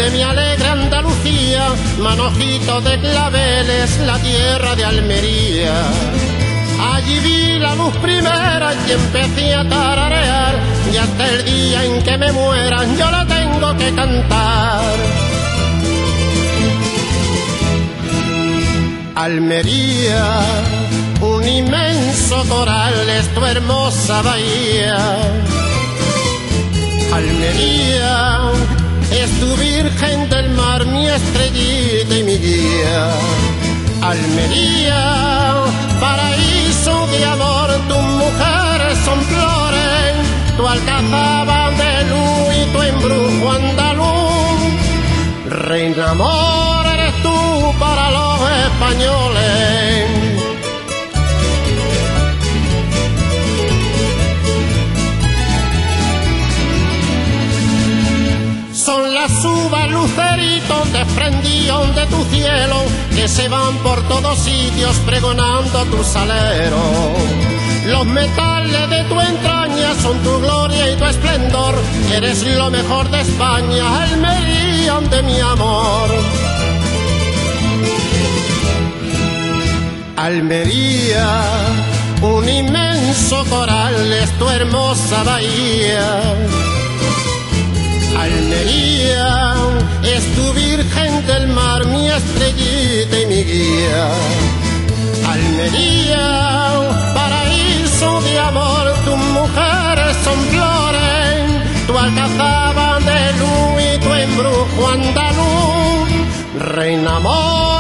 me alegra Andalucía, Manojito de claveles, la tierra de Almería. Allí vi la luz primera y empecé a tararear, y hasta el día en que me muera yo la tengo que cantar. Almería, un inmenso coral es tu hermosa bahía. Almería, es tu virgen del mar, mi estrellita y mi guía. Almería, paraíso de amor, tus mujeres son flores, tu alcazaba de luz y tu embrujo andaluz. Reina amor eres tú para los españoles. Son las uvas luceritos desprendidos de tu cielo, que se van por todos sitios pregonando tu salero. Los metales de tu entraña son tu gloria y tu esplendor, eres lo mejor de España, Almería de mi amor. Almería, un inmenso coral es tu hermosa bahía. Almería, es tu virgen del mar, mi estrellita y mi guía. Almería, paraíso de amor, tus mujeres son flores, tu alcazaba de luz y tu embrujo andaluz. Reina amor